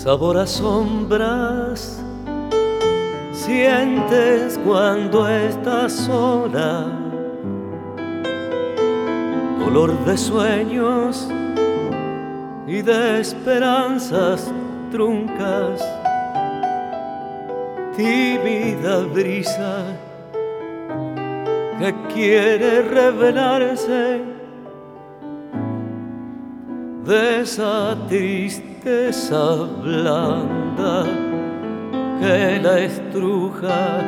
Sabor a sombras sientes cuando estás sola, dolor de sueños y de esperanzas truncas, tímida brisa que quiere revelarse de esa tristeza blanda que la estruja.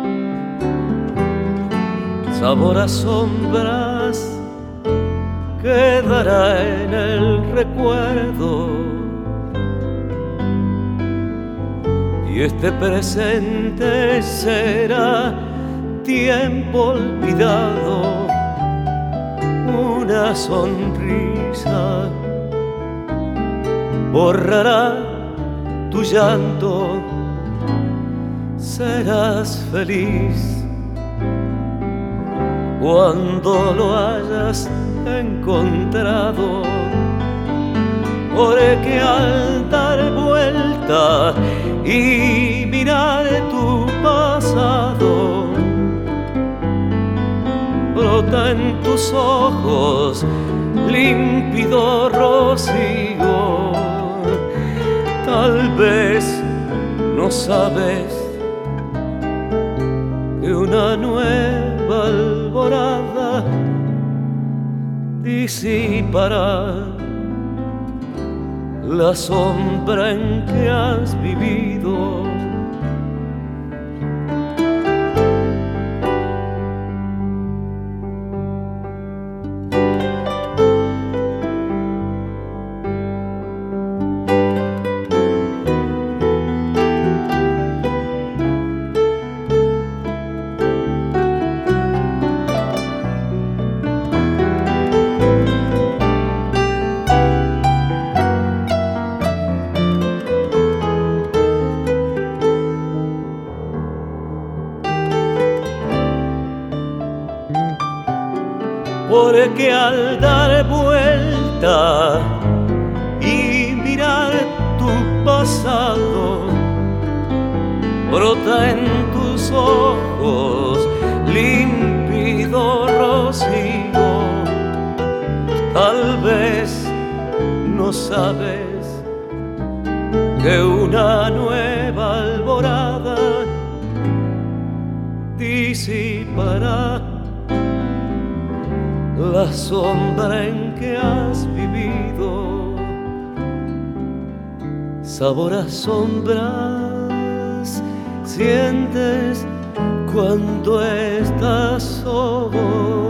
Sabor a sombras quedará en el recuerdo, y este presente será tiempo olvidado, una sonrisa borrará tu llanto, serás feliz cuando lo hayas encontrado, porque al dar vuelta y mirar tu pasado, brota en tus ojos límpido rocío. Tal vez no sabes que una nueva alborada disipará la sombra en que has vivido. Porque al dar vuelta y mirar tu pasado, brota en tus ojos límpido rocío. Tal vez no sabes que una nueva alborada disipará la sombra en que has vivido. Sabor a sombras sientes cuando estás solo,